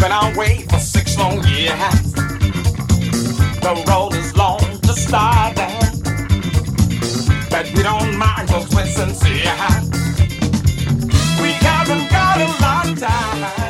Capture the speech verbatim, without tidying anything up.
been our way for six long years. The road is long to start that, but we don't mind 'cause we're sincere. We haven't got a lot of time.